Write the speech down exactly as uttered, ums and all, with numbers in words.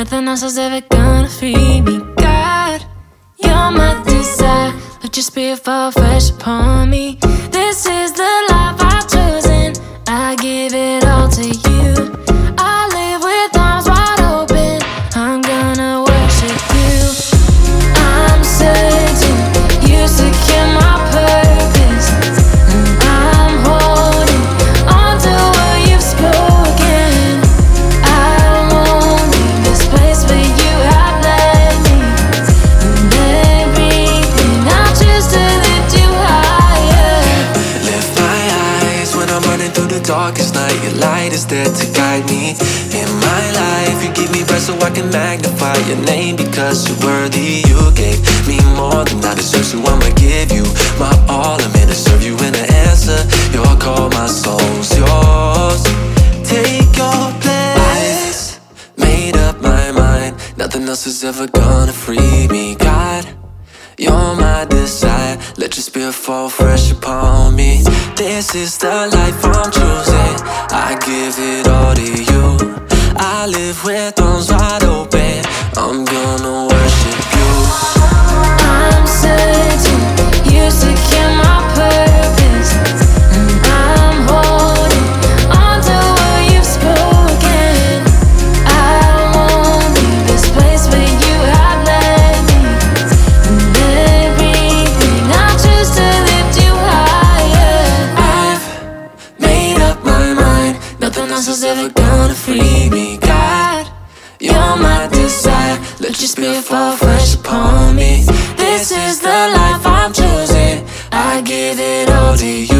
Nothing else is ever gonna free me. God, you're my desire. Let your spirit fall fresh upon me. This is the life I've chosen. I give it all to you. I live with arms wide open. I'm gonna worship you. I'm certain you secure my purpose, and I'm holding on to what you've spoken. I won't leave this place where you have led me, and everything I choose to lift you higher. Lift my eyes when I'm running through the darkest night. Your light is there to guide me. In my life, you give me breath so I can magnify your name, because you're worthy. You gave me more than I deserve, so I'ma give you my all. I'm here to serve you and to answer your call. My soul's yours. Take your place. I've made up my mind. Nothing else is ever gonna free me. God, you're my desire. Let your spirit fall fresh upon me. This is the life I'm choosing. I give it all to you. I live with arms wide open. I'm gonna worship you. I'm certain you secure my purpose, and I'm holding on to what you've spoken. I won't leave this place where you have led me, and everything I choose to lift you higher. I've made up my mind. Nothing else is ever gonna free me. God, you're my desire. Let your spirit fall fresh upon me. This is the life I'm choosing. I give it all to you.